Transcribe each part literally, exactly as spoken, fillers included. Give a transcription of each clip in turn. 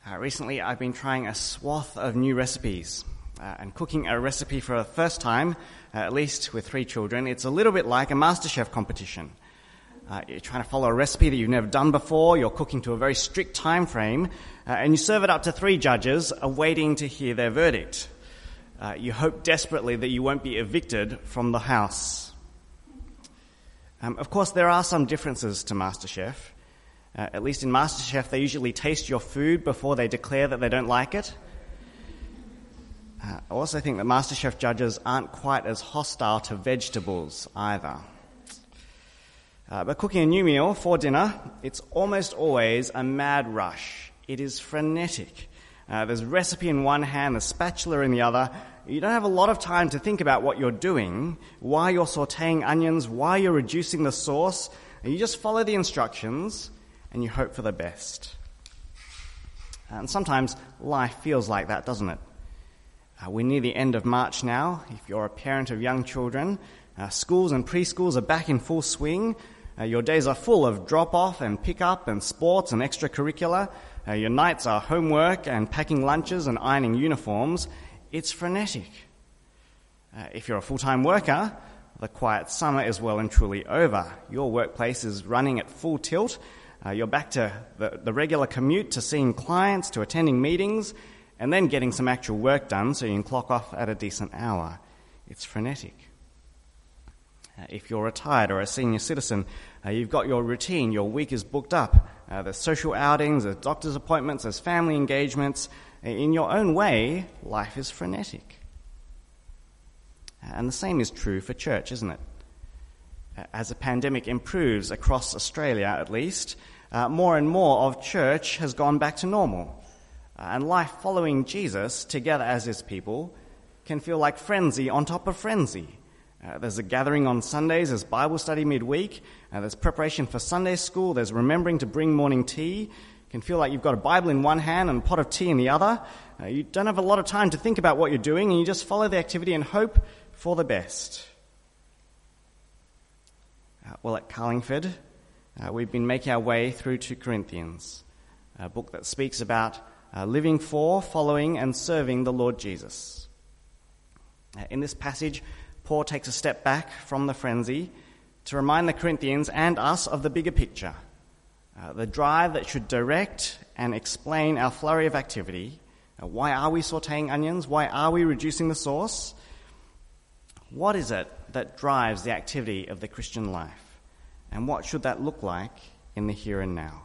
Uh, recently, I've been trying a swath of new recipes, uh, and cooking a recipe for the first time, uh, at least with three children, it's a little bit like a MasterChef competition. Uh, you're trying to follow a recipe that you've never done before, you're cooking to a very strict time frame, uh, and you serve it up to three judges awaiting to hear their verdict. Uh, you hope desperately that you won't be evicted from the house. Um, of course, there are some differences to MasterChef. Uh, at least in MasterChef, they usually taste your food before they declare that they don't like it. Uh, I also think that MasterChef judges aren't quite as hostile to vegetables either. Uh, but cooking a new meal for dinner, it's almost always a mad rush. It is frenetic. Uh, there's recipe in one hand, the spatula in the other. You don't have a lot of time to think about what you're doing, why you're sautéing onions, why you're reducing the sauce. You just follow the instructions and you hope for the best. And sometimes life feels like that, doesn't it? Uh, we're near the end of March now. If you're a parent of young children, uh, schools and preschools are back in full swing. Uh, your days are full of drop-off and pick-up and sports and extracurricular. Uh, your nights are homework and packing lunches and ironing uniforms. It's frenetic. Uh, if you're a full-time worker, the quiet summer is well and truly over. Your workplace is running at full tilt. Uh, you're back to the, the regular commute, to seeing clients, to attending meetings, and then getting some actual work done so you can clock off at a decent hour. It's frenetic. Uh, if you're retired or a senior citizen, uh, you've got your routine, your week is booked up. Uh, there's social outings, there's doctor's appointments, there's family engagements. In your own way, life is frenetic. And the same is true for church, isn't it? As the pandemic improves across Australia, at least, uh, more and more of church has gone back to normal. Uh, and life following Jesus, together as his people, can feel like frenzy on top of frenzy. Uh, there's a gathering on Sundays, there's Bible study midweek, uh, there's preparation for Sunday school, there's remembering to bring morning tea. It can feel like you've got a Bible in one hand and a pot of tea in the other. Uh, you don't have a lot of time to think about what you're doing, and you just follow the activity and hope for the best. Uh, well, at Carlingford, uh, we've been making our way through to Corinthians, a book that speaks about uh, living for, following, and serving the Lord Jesus. Uh, in this passage, Paul takes a step back from the frenzy to remind the Corinthians and us of the bigger picture, uh, the drive that should direct and explain our flurry of activity. Uh, why are we sautéing onions? Why are we reducing the sauce? What is it that drives the activity of the Christian life? And what should that look like in the here and now?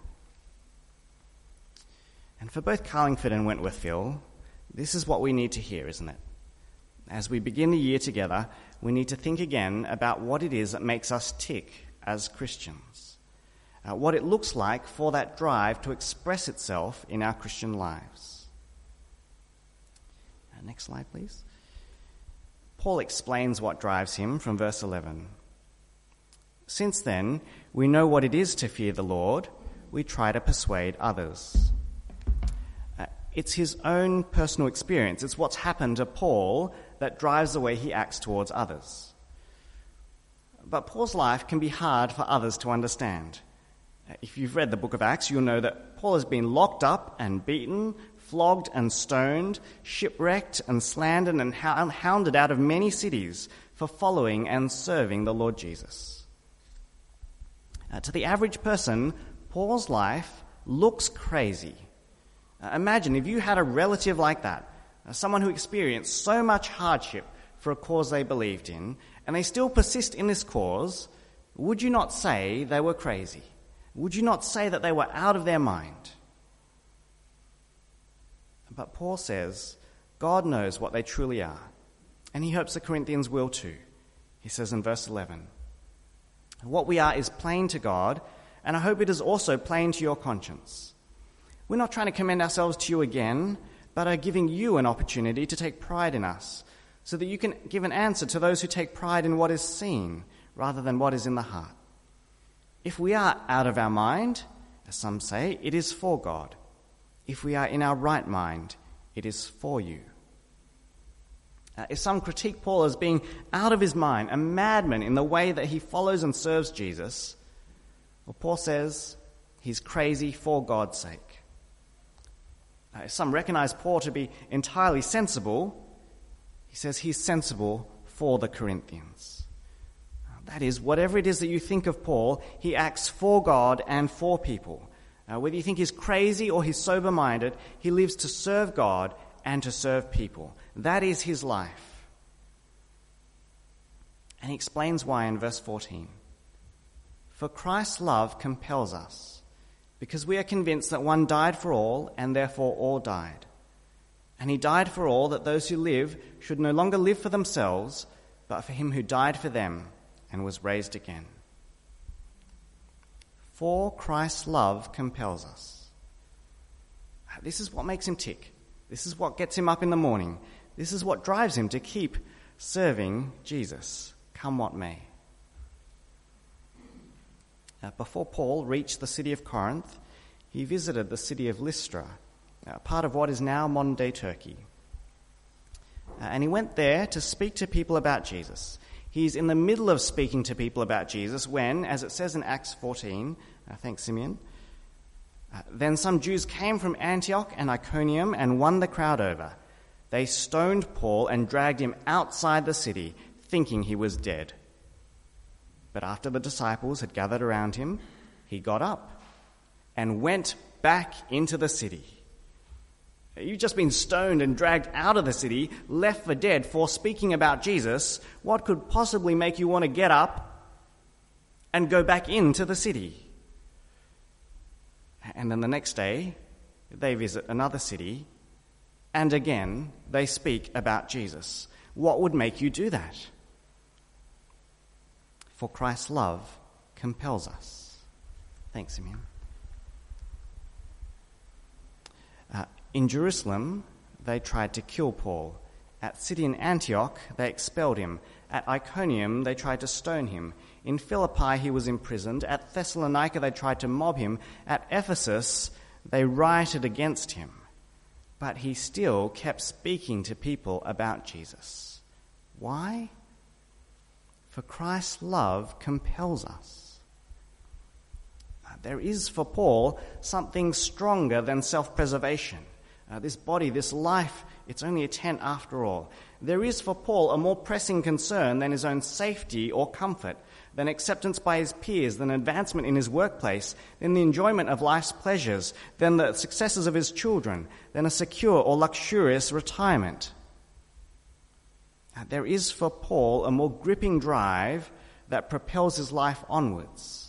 And for both Carlingford and Wentworthville, this is what we need to hear, isn't it? As we begin the year together, we need to think again about what it is that makes us tick as Christians, uh, what it looks like for that drive to express itself in our Christian lives. Uh, next slide, please. Paul explains what drives him from verse eleven. Since then, we know what it is to fear the Lord. We try to persuade others. Uh, it's his own personal experience. It's what's happened to Paul that drives the way he acts towards others. But Paul's life can be hard for others to understand. Uh, if you've read the book of Acts, you'll know that Paul has been locked up and beaten, flogged and stoned, shipwrecked and slandered and hounded out of many cities for following and serving the Lord Jesus. Uh, to the average person, Paul's life looks crazy. Uh, imagine if you had a relative like that, uh, someone who experienced so much hardship for a cause they believed in, and they still persist in this cause, would you not say they were crazy? Would you not say that they were out of their mind? But Paul says God knows what they truly are, and he hopes the Corinthians will too. He says in verse eleven, what we are is plain to God, and I hope it is also plain to your conscience. We're not trying to commend ourselves to you again, but are giving you an opportunity to take pride in us, so that you can give an answer to those who take pride in what is seen rather than what is in the heart. If we are out of our mind, as some say, it is for God. If we are in our right mind, it is for you. Uh, if some critique Paul as being out of his mind, a madman in the way that he follows and serves Jesus, well, Paul says he's crazy for God's sake. Uh, some recognize Paul to be entirely sensible. He says he's sensible for the Corinthians. Uh, that is, whatever it is that you think of Paul, he acts for God and for people. Uh, whether you think he's crazy or he's sober-minded, he lives to serve God and to serve people. That is his life. And he explains why in verse fourteen. For Christ's love compels us, because we are convinced that one died for all, and therefore all died. And he died for all, that those who live should no longer live for themselves, but for him who died for them and was raised again. For Christ's love compels us. This is what makes him tick. This is what gets him up in the morning. This is what drives him to keep serving Jesus, come what may. Uh, before Paul reached the city of Corinth, he visited the city of Lystra, uh, part of what is now modern-day Turkey. Uh, and he went there to speak to people about Jesus. He's in the middle of speaking to people about Jesus when, as it says in Acts fourteen, uh, thanks Simeon, uh, then some Jews came from Antioch and Iconium and won the crowd over. They stoned Paul and dragged him outside the city, thinking he was dead. But after the disciples had gathered around him, he got up and went back into the city. You've just been stoned and dragged out of the city, left for dead for speaking about Jesus. What could possibly make you want to get up and go back into the city? And then the next day, they visit another city, and again, they speak about Jesus. What would make you do that? For Christ's love compels us. Thanks, Simeon. Uh, in Jerusalem, they tried to kill Paul. At Syrian Antioch, they expelled him. At Iconium, they tried to stone him. In Philippi, he was imprisoned. At Thessalonica, they tried to mob him. At Ephesus, they rioted against him. But he still kept speaking to people about Jesus. Why? For Christ's love compels us. There is for Paul something stronger than self-preservation. Uh, this body, this life, it's only a tent after all. There is for Paul a more pressing concern than his own safety or comfort, than acceptance by his peers, than advancement in his workplace, than the enjoyment of life's pleasures, than the successes of his children, than a secure or luxurious retirement. There is for Paul a more gripping drive that propels his life onwards.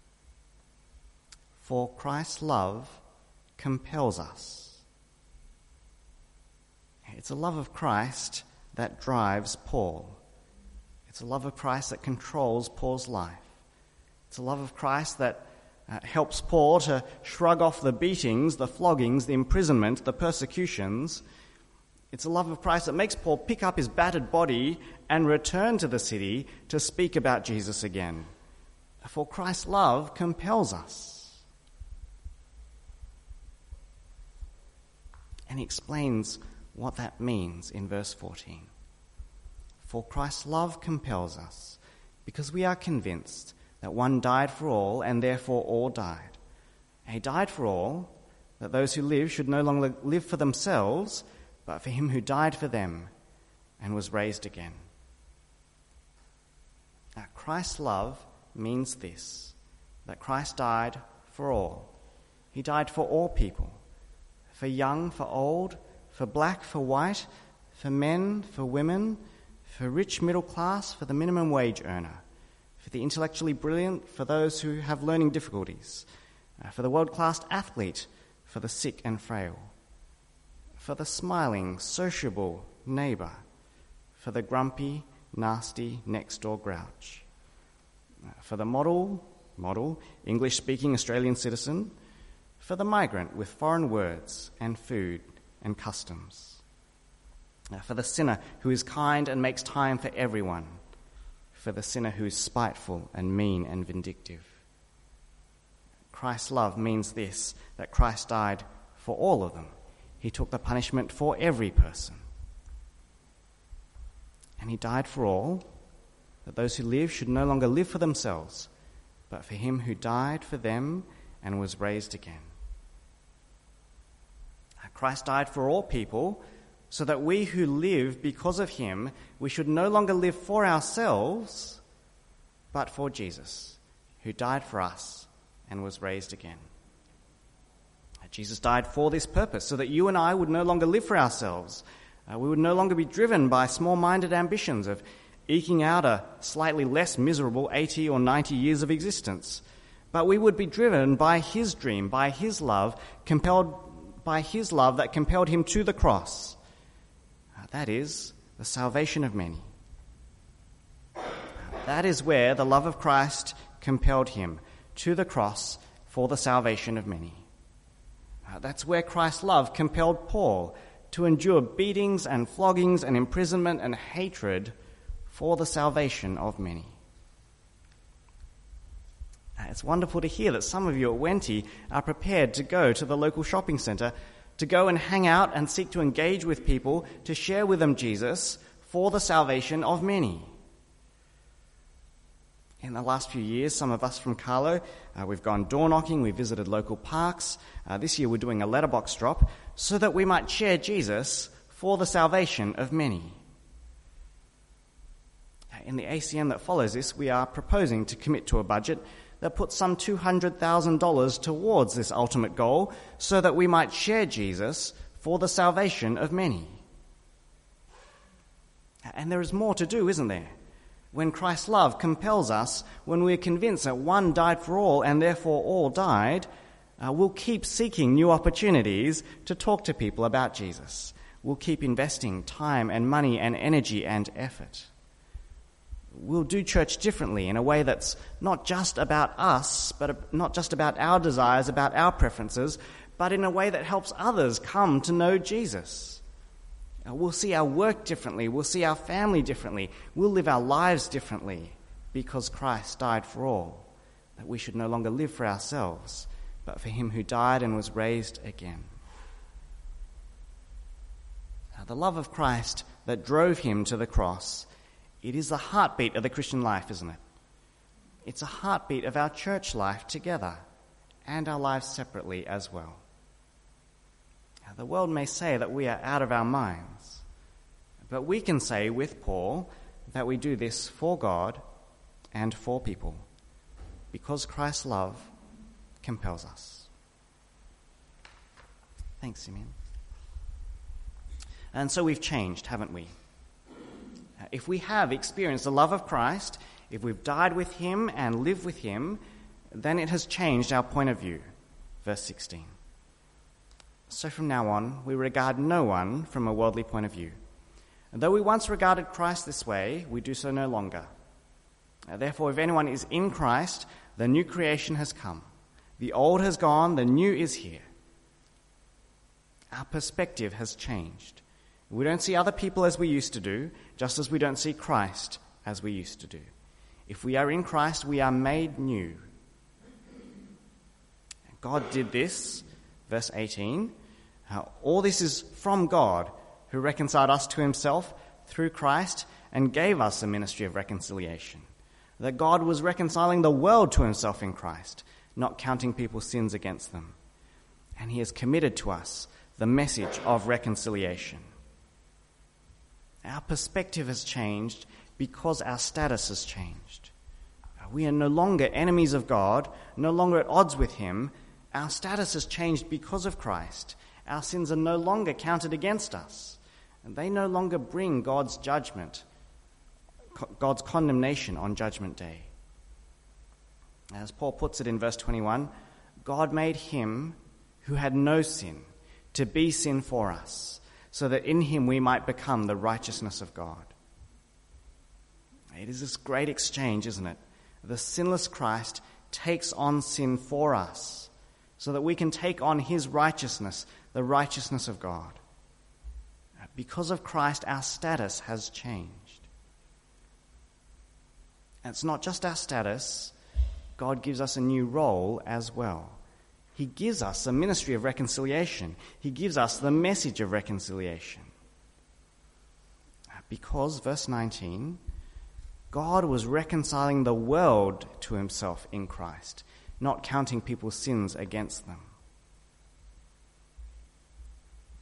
For Christ's love compels us. It's a love of Christ that drives Paul. It's a love of Christ that controls Paul's life. It's a love of Christ that uh, helps Paul to shrug off the beatings, the floggings, the imprisonment, the persecutions. It's a love of Christ that makes Paul pick up his battered body and return to the city to speak about Jesus again. For Christ's love compels us. And he explains what that means in verse fourteen. For Christ's love compels us, because we are convinced that one died for all, and therefore all died. And he died for all, that those who live should no longer live for themselves, but for him who died for them and was raised again. Now, Christ's love means this, that Christ died for all. He died for all people, for young, for old, for black, for white, for men, for women, for rich middle class, for the minimum wage earner, for the intellectually brilliant, for those who have learning difficulties, uh, for the world-class athlete, for the sick and frail, for the smiling, sociable neighbour, for the grumpy, nasty, next-door grouch, uh, for the model, model, English-speaking Australian citizen, for the migrant with foreign words and food and customs, uh, for the sinner who is kind and makes time for everyone, for the sinner who is spiteful and mean and vindictive. Christ's love means this, that Christ died for all of them. He took the punishment for every person. And he died for all, that those who live should no longer live for themselves, but for him who died for them and was raised again. Christ died for all people, so that we who live because of him, we should no longer live for ourselves, but for Jesus, who died for us and was raised again. Jesus died for this purpose, so that you and I would no longer live for ourselves. Uh, we would no longer be driven by small-minded ambitions of eking out a slightly less miserable eighty or ninety years of existence. But we would be driven by his dream, by his love, compelled by his love that compelled him to the cross. Uh, that is the salvation of many. That is where the love of Christ compelled him to the cross for the salvation of many. Uh, that's where Christ's love compelled Paul to endure beatings and floggings and imprisonment and hatred for the salvation of many. Uh, it's wonderful to hear that some of you at Wenty are prepared to go to the local shopping centre, to go and hang out and seek to engage with people, to share with them Jesus for the salvation of many. In the last few years, some of us from Carlo, uh, we've gone door knocking, we visited local parks. Uh, this year we're doing a letterbox drop so that we might share Jesus for the salvation of many. In the A C M that follows this, we are proposing to commit to a budget that puts some two hundred thousand dollars towards this ultimate goal so that we might share Jesus for the salvation of many. And there is more to do, isn't there? When Christ's love compels us, when we're convinced that one died for all and therefore all died, uh, we'll keep seeking new opportunities to talk to people about Jesus. We'll keep investing time and money and energy and effort. We'll do church differently in a way that's not just about us, but not just about our desires, about our preferences, but in a way that helps others come to know Jesus. We'll see our work differently. We'll see our family differently. We'll live our lives differently because Christ died for all, that we should no longer live for ourselves, but for him who died and was raised again. Now, the love of Christ that drove him to the cross, it is the heartbeat of the Christian life, isn't it? It's a heartbeat of our church life together and our lives separately as well. The world may say that we are out of our minds, but we can say with Paul that we do this for God and for people because Christ's love compels us. Thanks, Simeon. And so we've changed, haven't we? If we have experienced the love of Christ, if we've died with him and lived with him, then it has changed our point of view. Verse sixteen. So from now on, we regard no one from a worldly point of view. And though we once regarded Christ this way, we do so no longer. Therefore, if anyone is in Christ, the new creation has come. The old has gone, the new is here. Our perspective has changed. We don't see other people as we used to do, just as we don't see Christ as we used to do. If we are in Christ, we are made new. God did this. Verse eighteen, uh, all this is from God, who reconciled us to himself through Christ and gave us a ministry of reconciliation. That God was reconciling the world to himself in Christ, not counting people's sins against them. And he has committed to us the message of reconciliation. Our perspective has changed because our status has changed. We are no longer enemies of God, no longer at odds with him. Our status has changed because of Christ. Our sins are no longer counted against us, and they no longer bring God's judgment, God's condemnation on Judgment Day. As Paul puts it in verse twenty-one, God made him who had no sin to be sin for us, so that in him we might become the righteousness of God. It is this great exchange, isn't it? The sinless Christ takes on sin for us, so that we can take on his righteousness, the righteousness of God. Because of Christ, our status has changed. And it's not just our status, God gives us a new role as well. He gives us a ministry of reconciliation. He gives us the message of reconciliation. Because, verse nineteen, God was reconciling the world to himself in Christ, not counting people's sins against them.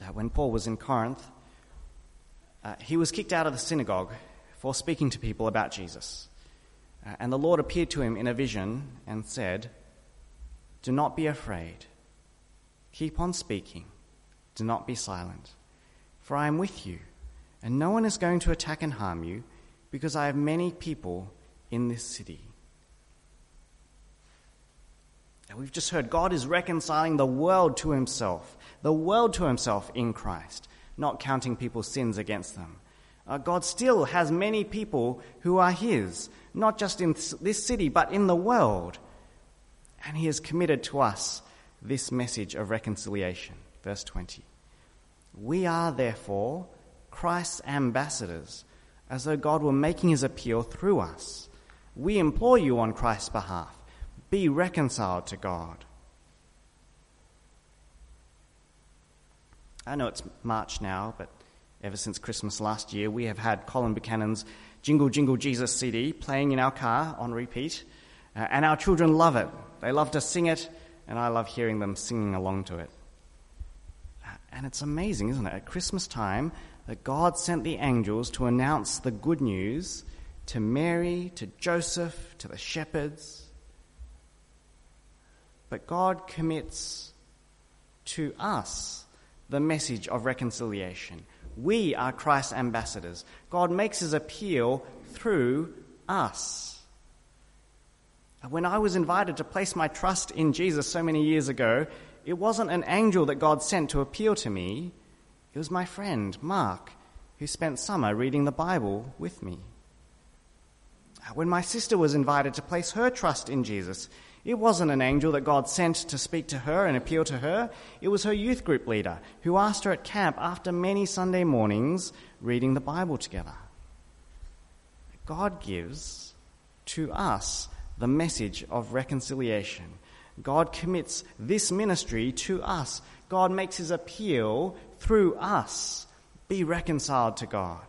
Uh, when Paul was in Corinth, uh, he was kicked out of the synagogue for speaking to people about Jesus. Uh, and the Lord appeared to him in a vision and said, "Do not be afraid. Keep on speaking. Do not be silent. For I am with you, and no one is going to attack and harm you, because I have many people in this city." And we've just heard God is reconciling the world to himself, the world to himself in Christ, not counting people's sins against them. Uh, God still has many people who are his, not just in this city, but in the world. And he has committed to us this message of reconciliation. Verse twenty. "We are therefore Christ's ambassadors, as though God were making his appeal through us. We implore you on Christ's behalf, be reconciled to God." I know it's March now, but ever since Christmas last year, we have had Colin Buchanan's Jingle Jingle Jesus C D playing in our car on repeat, uh, and our children love it. They love to sing it, and I love hearing them singing along to it. Uh, and it's amazing, isn't it, at Christmas time, that God sent the angels to announce the good news to Mary, to Joseph, to the shepherds. But God commits to us the message of reconciliation. We are Christ's ambassadors. God makes his appeal through us. When I was invited to place my trust in Jesus so many years ago, it wasn't an angel that God sent to appeal to me. It was my friend, Mark, who spent summer reading the Bible with me. When my sister was invited to place her trust in Jesus, it wasn't an angel that God sent to speak to her and appeal to her. It was her youth group leader who asked her at camp after many Sunday mornings reading the Bible together. God gives to us the message of reconciliation. God commits this ministry to us. God makes his appeal through us. Be reconciled to God.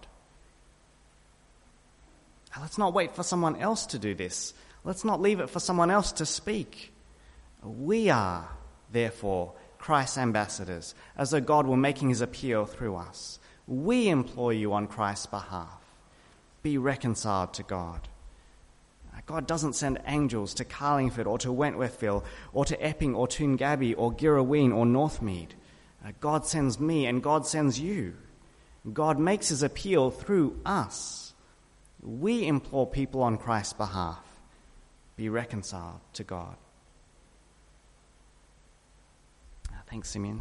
Now, let's not wait for someone else to do this. Let's not leave it for someone else to speak. We are, therefore, Christ's ambassadors, as though God were making his appeal through us. We implore you on Christ's behalf. Be reconciled to God. God doesn't send angels to Carlingford or to Wentworthville or to Epping or Toongabbie or Girraween or Northmead. God sends me and God sends you. God makes his appeal through us. We implore people on Christ's behalf. Be reconciled to God. Thanks, Simeon.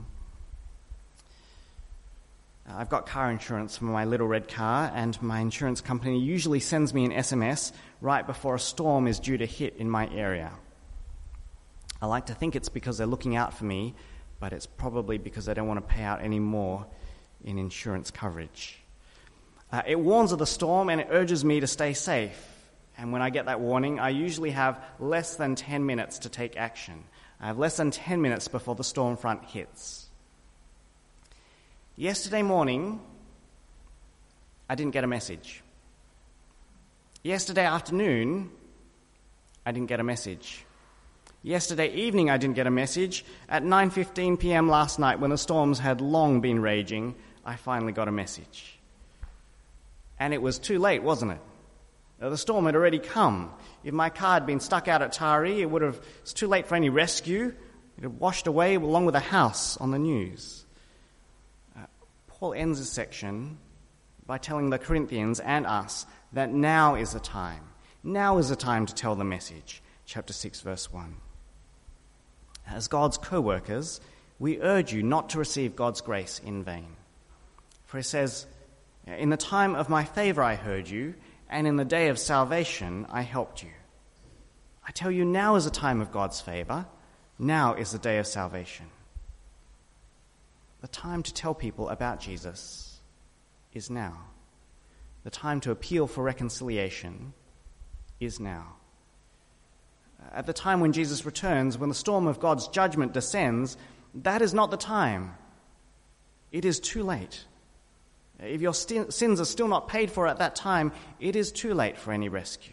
I've got car insurance for my little red car, and my insurance company usually sends me an S M S right before a storm is due to hit in my area. I like to think it's because they're looking out for me, but it's probably because they don't want to pay out any more in insurance coverage. Uh, it warns of the storm and it urges me to stay safe. And when I get that warning, I usually have less than ten minutes to take action. I have less than ten minutes before the storm front hits. Yesterday morning, I didn't get a message. Yesterday afternoon, I didn't get a message. Yesterday evening, I didn't get a message. At nine fifteen p.m. last night, when the storms had long been raging, I finally got a message. And it was too late, wasn't it? The storm had already come. If my car had been stuck out at Taree, it would have, it's too late for any rescue. It had washed away along with the house on the news. Uh, Paul ends this section by telling the Corinthians and us that now is the time. Now is the time to tell the message. Chapter six, verse one. As God's co-workers, we urge you not to receive God's grace in vain. For he says, "In the time of my favor I heard you, and in the day of salvation I helped you." I tell you, now is the time of God's favor. Now is the day of salvation. The time to tell people about Jesus is now. The time to appeal for reconciliation is now. At the time when Jesus returns, when the storm of God's judgment descends, that is not the time. It is too late. If your st- sins are still not paid for at that time, it is too late for any rescue.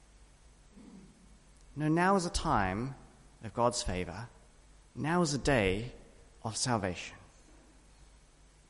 No, now is a time of God's favor. Now is a day of salvation.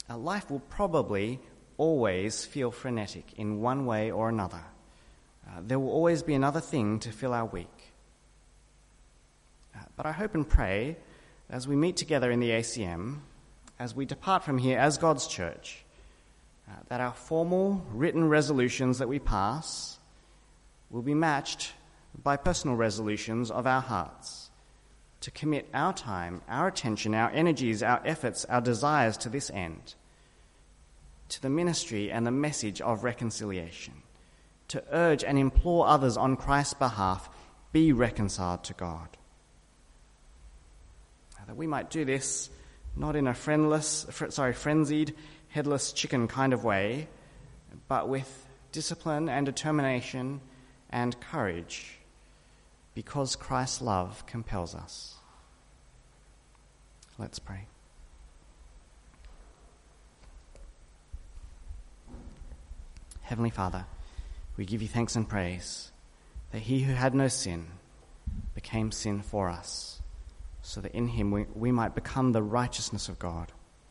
uh, life will probably always feel frenetic in one way or another. Uh, there will always be another thing to fill our week. Uh, but I hope and pray, as we meet together in the A C M, as we depart from here as God's church, uh, that our formal written resolutions that we pass will be matched by personal resolutions of our hearts to commit our time, our attention, our energies, our efforts, our desires to this end, to the ministry and the message of reconciliation, to urge and implore others on Christ's behalf, be reconciled to God. That we might do this not in a friendless, sorry, frenzied, headless chicken kind of way, but with discipline and determination and courage, because Christ's love compels us. Let's pray. Heavenly Father, we give you thanks and praise that he who had no sin became sin for us, so that in him we, we might become the righteousness of God.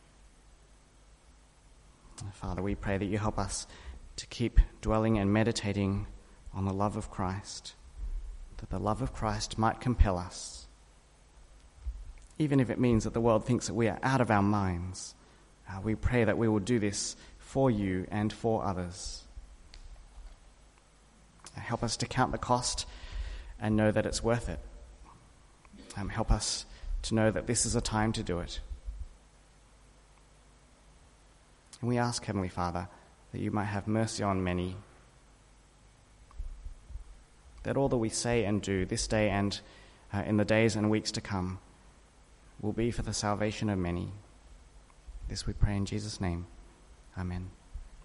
Father, we pray that you help us to keep dwelling and meditating on the love of Christ, that the love of Christ might compel us, even if it means that the world thinks that we are out of our minds. Uh, we pray that we will do this for you and for others. Uh, help us to count the cost and know that it's worth it. Um, help us to know that this is a time to do it. And we ask, Heavenly Father, that you might have mercy on many, that all that we say and do this day and uh, in the days and weeks to come will be for the salvation of many. This we pray in Jesus' name. Amen.